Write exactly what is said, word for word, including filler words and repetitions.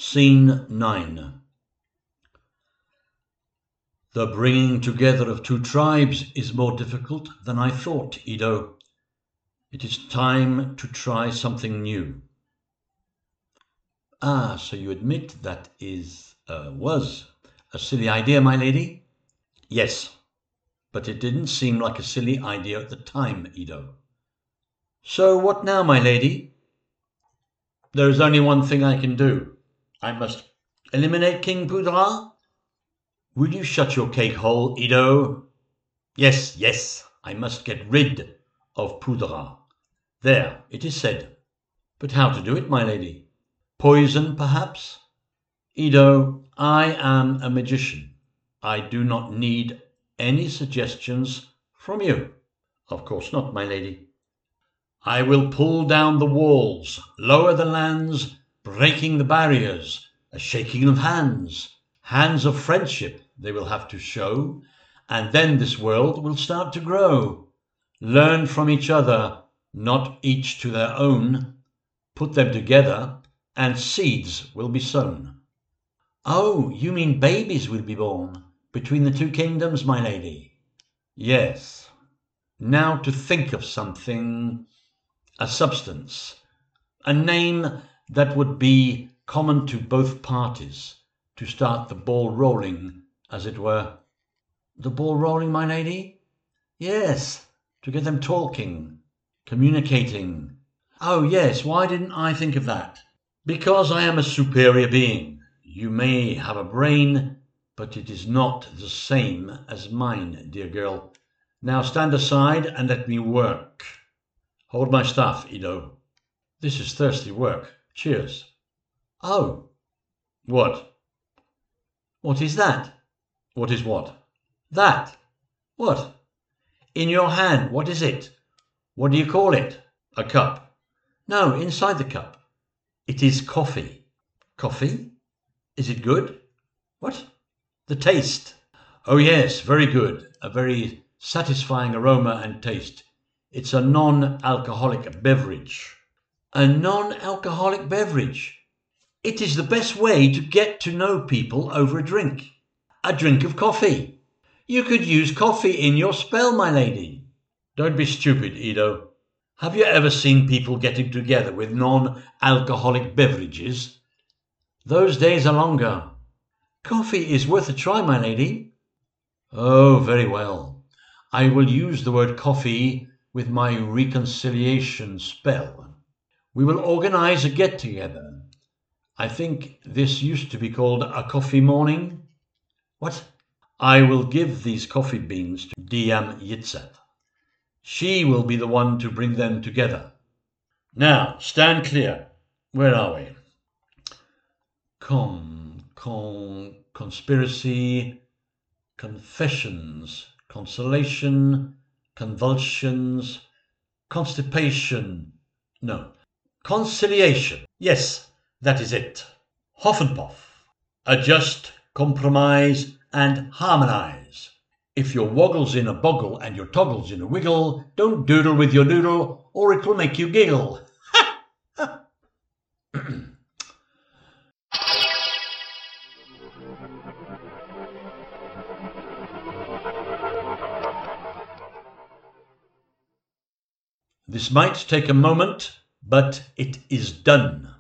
Scene nine. The bringing together of two tribes is more difficult than I thought, Ido. It is time to try something new. Ah, so you admit that is, uh, was a silly idea, my lady? Yes, but it didn't seem like a silly idea at the time, Ido. So what now, my lady? There is only one thing I can do. I must eliminate King Poudra. Will you shut your cake hole, Ido? Yes, yes, I must get rid of Poudra. There, it is said. But how to do it, my lady? Poison, perhaps? Ido, I am a magician. I do not need any suggestions from you. Of course not, my lady. I will pull down the walls, lower the lands, breaking the barriers, a shaking of hands, hands of friendship they will have to show, and then this world will start to grow. Learn from each other, not each to their own. Put them together, and seeds will be sown. Oh, you mean babies will be born between the two kingdoms, my lady? Yes. Now to think of something, a substance, a name that would be common to both parties, to start the ball rolling, as it were. The ball rolling, my lady? Yes, to get them talking, communicating. Oh, yes, why didn't I think of that? Because I am a superior being. You may have a brain, but it is not the same as mine, dear girl. Now stand aside and let me work. Hold my staff, Ido. This is thirsty work. Cheers. Oh. What? What is that? What is what? That. What? In your hand, what is it? What do you call it? A cup. No, inside the cup. It is coffee. Coffee? Is it good? What? The taste. Oh yes, very good. A very satisfying aroma and taste. It's a non-alcoholic beverage. A non-alcoholic beverage. It is the best way to get to know people over a drink. A drink of coffee. You could use coffee in your spell, my lady. Don't be stupid, Ido. Have you ever seen people getting together with non-alcoholic beverages? Those days are longer. Coffee is worth a try, my lady. Oh, very well. I will use the word coffee with my reconciliation spell. We will organize a get-together. I think this used to be called a coffee morning. What? I will give these coffee beans to Diam Yitzhak. She will be the one to bring them together. Now, stand clear. Where are we? Con, con, conspiracy, confessions, consolation, convulsions, constipation. No, conciliation. Yes, that is it. Hoffenpoff. Adjust, compromise, and harmonize. If your woggle's in a boggle and your toggle's in a wiggle, don't doodle with your noodle or it will make you giggle. This might take a moment, but it is done.